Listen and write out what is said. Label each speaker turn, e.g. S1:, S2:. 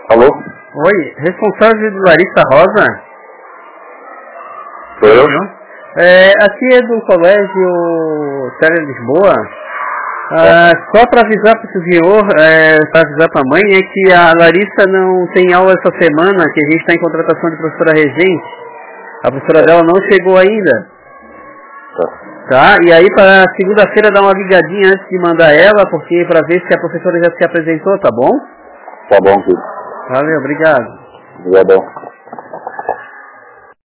S1: Alô?
S2: Oi, responsável de Larissa Rosa?
S1: Sou eu?
S2: Aqui é do colégio Célia Lisboa. Só para avisar para o senhor, para avisar para a mãe, é que a Larissa não tem aula essa semana, que a gente está em contratação de professora regente. A professora dela não chegou ainda. Tá? E aí para segunda-feira dar uma ligadinha antes de mandar ela, porque para ver se a professora já se apresentou, tá bom?
S1: Tá bom, filho.
S2: Valeu, obrigado.
S1: Obrigadão.